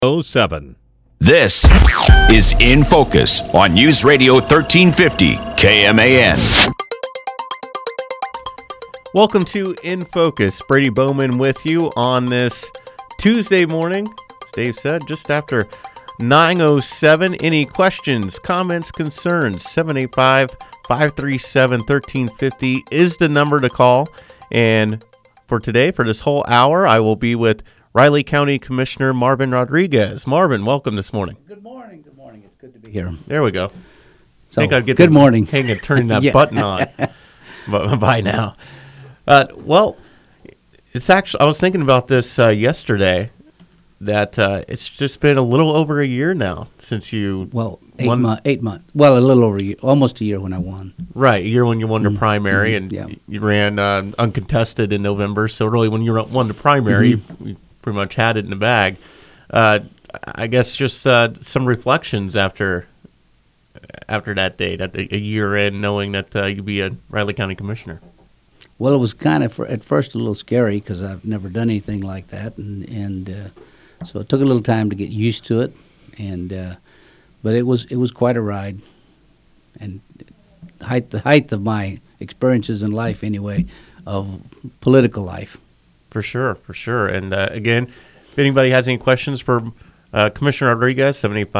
07. This is In Focus on News Radio 1350 KMAN. Welcome to In Focus. Brady Bowman with you on this Tuesday morning. As Dave said, just after 9:07. Any questions, comments, concerns? 785-537-1350 is the number to call. And for today, for this whole hour, I will be with Riley County Commissioner Marvin Rodriguez. Marvin, welcome this morning. Good morning. Good morning. It's good to be here. There we go. So, I think I'd get good morning. Hang and turning that Yeah. button on by now. Well, it's actually, I was thinking about this yesterday, that it's just been a little over a year now since you Well, won. 8 months. Well, a little over a year, almost a year when I won. Right, a year when you won the primary, and yeah. you ran uncontested in November. So really, when you won the primary, you pretty much had it in the bag. I guess just some reflections after that date, a year in, knowing that you'd be a Riley County Commissioner. Well, it was kind of at first a little scary because I've never done anything like that, and so it took a little time to get used to it, and but it was quite a ride, and the height of my experiences in life anyway, of political life. For sure. And again, if anybody has any questions for Commissioner Rodriguez,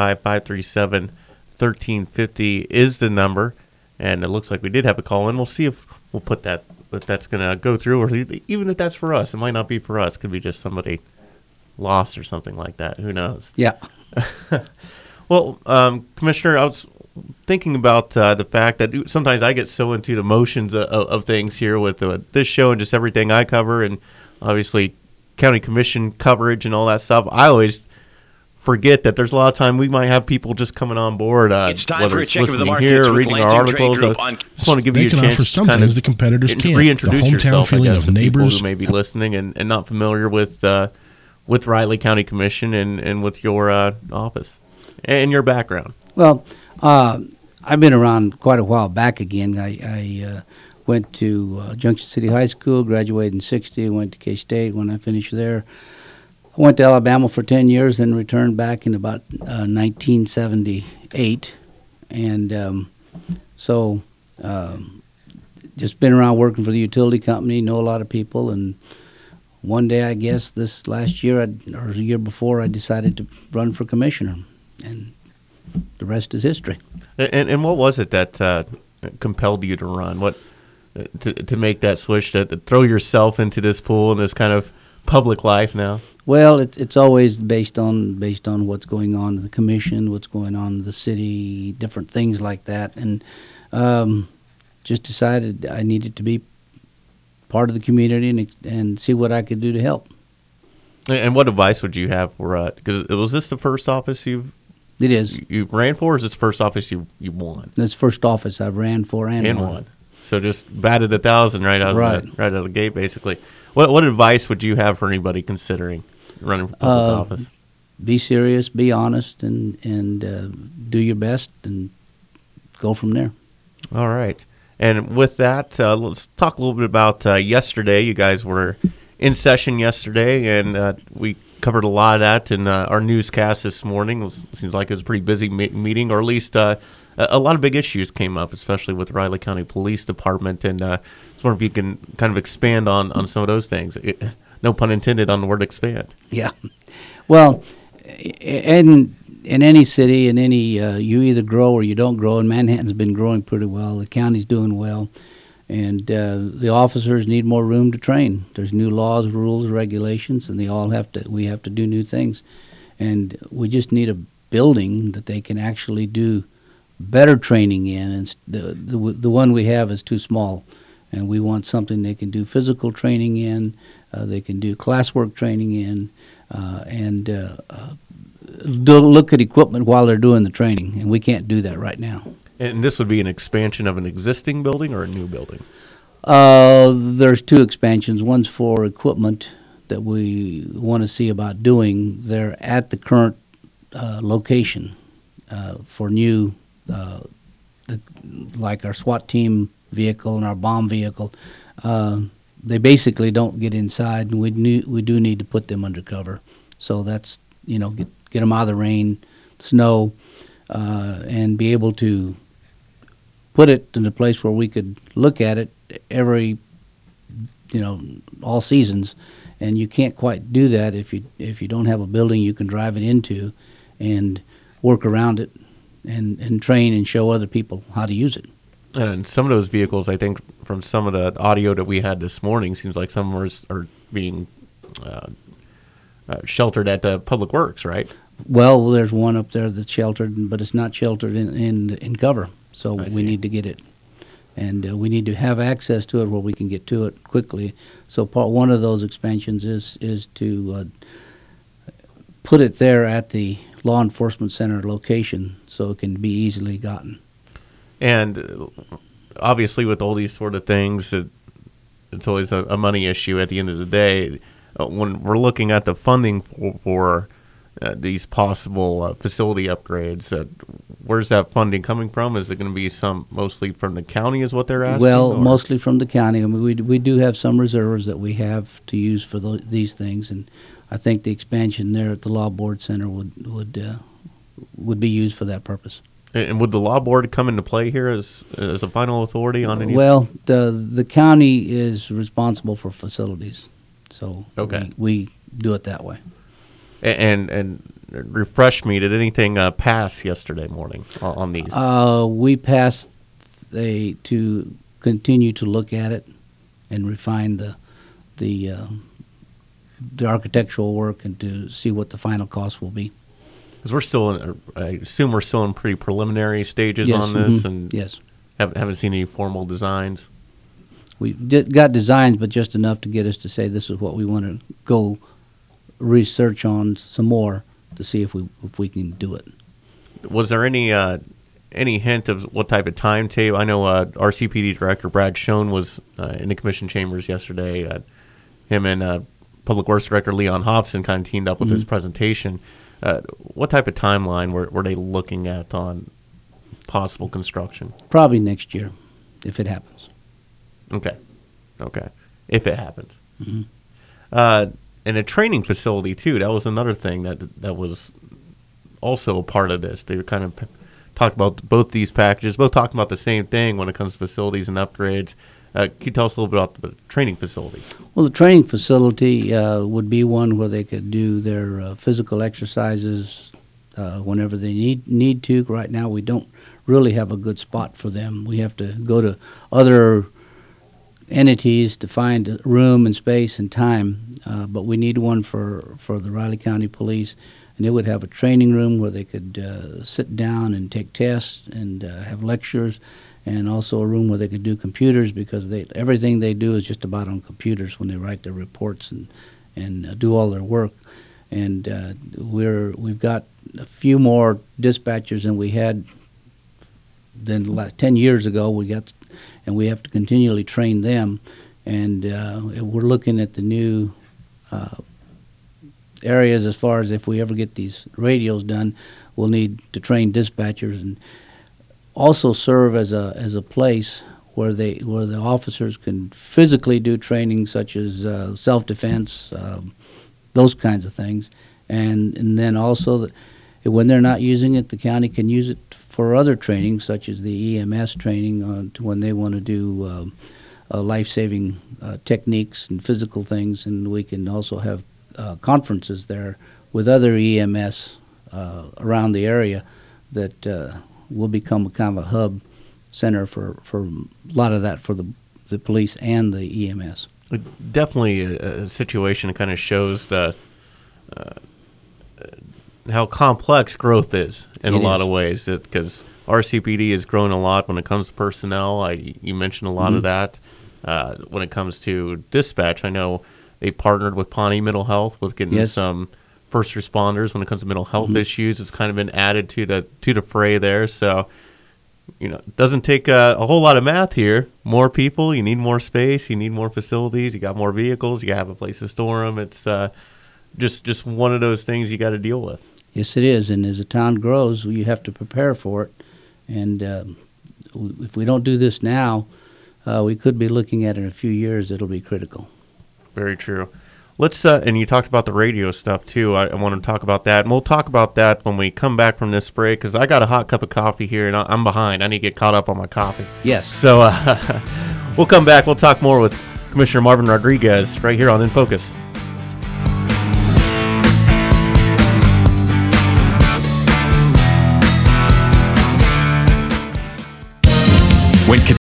785-537-1350 is the number. And it looks like we did have a call in. We'll see if we'll put that, if that's going to go through, or even if that's for us. It might not be for us. It could be just somebody lost or something like that. Who knows? Yeah. Well, Commissioner, I was thinking about the fact that sometimes I get so into the motions of things here with this show and just everything I cover, and obviously county commission coverage and all that stuff. I always forget that there's a lot of time we might have people just coming on board. It's time whether for a it's check of the listening markets here or with reading our Lansing Trade articles. Group I on- just want to give you a They can chance offer to some kind things of the competitors can't. reintroduce The hometown yourself, I feeling guess, of to people neighbors. who may be listening and not familiar with Riley County Commission and with your office and your background. Well, I've been around quite a while back again. I went to Junction City High School, graduated in '60, went to K-State. When I finished there, I went to Alabama for 10 years and returned back in about 1978. And just been around working for the utility company, know a lot of people. And one day, I guess, this last year or the year before, I decided to run for commissioner. And the rest is history. And what was it that compelled you to run? What to make that switch, to throw yourself into this pool and this kind of public life now? Well, it's always based on what's going on in the commission, what's going on in the city, different things like that, and just decided I needed to be part of the community and see what I could do to help. And what advice would you have for? Because was this the first office you ran for, or is this the first office you won? That's first office I've ran for and won. So just batted 1,000 right out of the gate, basically. What advice would you have for anybody considering running for public office? Be serious, be honest, and do your best, and go from there. All right. And with that, let's talk a little bit about yesterday. You guys were in session yesterday, and we covered a lot of that in our newscast this morning. It seems like it was a pretty busy meeting, or at least a lot of big issues came up, especially with the Riley County Police Department. And I just wonder if you can kind of expand on some of those things. No pun intended on the word expand. Yeah. Well, in any city, in any you either grow or you don't grow, and Manhattan's been growing pretty well. The county's doing well. And the officers need more room to train. There's new laws, rules, regulations, and we have to do new things. And we just need a building that they can actually do better training in. And the one we have is too small. And we want something they can do physical training in, they can do classwork training in, and look at equipment while they're doing the training. And we can't do that right now. And this would be an expansion of an existing building or a new building? There's two expansions. One's for equipment that we want to see about doing. They're at the current location for new, like our SWAT team vehicle and our bomb vehicle. They basically don't get inside, and we do need to put them undercover. So that's, get them out of the rain, snow, and be able to put it in a place where we could look at it every, all seasons. And you can't quite do that if you don't have a building you can drive it into and work around it and train and show other people how to use it. And some of those vehicles, I think, from some of the audio that we had this morning, seems like some are being sheltered at the Public Works, right? Well, there's one up there that's sheltered, but it's not sheltered in cover. So we need to get it. And we need to have access to it where we can get to it quickly. So one of those expansions is to put it there at the law enforcement center location so it can be easily gotten. And obviously with all these sort of things, it's always a money issue at the end of the day. When we're looking at the funding for these possible facility upgrades, where's that funding coming from? Is it going to be mostly from the county is what they're asking? Well, mostly from the county. I mean, we do have some reserves that we have to use for these things, and I think the expansion there at the Law Board Center would be used for that purpose. And would the Law Board come into play here as a final authority on any? Well, the county is responsible for facilities, so we do it that way. And refresh me, did anything pass yesterday morning on these? We passed to continue to look at it and refine the architectural work and to see what the final cost will be. Because we're still I assume we're still in pretty preliminary stages on this, and yes, haven't seen any formal designs. We got designs, but just enough to get us to say this is what we want to go research on some more to see if we can do it. Was there any hint of what type of timetable? I know RCPD Director Brad Schoen was in the commission chambers yesterday. Him and Public Works Director Leon Hobson kind of teamed up with this presentation. What type of timeline were they looking at on possible construction? Probably next year, if it happens. Okay. If it happens. Mm-hmm. And a training facility, too. That was another thing that was also a part of this. They were kind of talked about both these packages, both talking about the same thing when it comes to facilities and upgrades. Can you tell us a little bit about the training facility? Well, the training facility would be one where they could do their physical exercises whenever they need to. Right now, we don't really have a good spot for them. We have to go to other entities to find room and space and time, but we need one for the Riley County Police, and it would have a training room where they could sit down and take tests and have lectures, and also a room where they could do computers, because everything they do is just about on computers when they write their reports and do all their work. And we've got a few more dispatchers than we had than 10 years ago. And we have to continually train them. And we're looking at the new areas as far as if we ever get these radios done, we'll need to train dispatchers and also serve as a place where the officers can physically do training such as self-defense, those kinds of things. And then also when they're not using it, the county can use it for other training, such as the EMS training when they want to do life-saving techniques and physical things. And we can also have conferences there with other EMS around the area that will become a kind of a hub center for a lot of that for the police and the EMS. Definitely a situation that kind of shows how complex growth is in a lot of ways, because RCPD has grown a lot when it comes to personnel. You mentioned a lot of that. When it comes to dispatch, I know they partnered with Pawnee Mental Health with getting some first responders when it comes to mental health issues. It's kind of been added to the fray there. So, it doesn't take a whole lot of math here. More people, you need more space, you need more facilities, you got more vehicles, you have a place to store them. It's just one of those things you got to deal with. Yes, it is. And as the town grows, you have to prepare for it. And if we don't do this now, we could be looking at in a few years, it'll be critical. Very true. let's and you talked about the radio stuff too. I want to talk about that, and we'll talk about that when we come back from this break, because I got a hot cup of coffee here, and I'm behind. I need to get caught up on my coffee. Yes. So we'll come back. We'll talk more with Commissioner Marvin Rodriguez right here on In Focus. When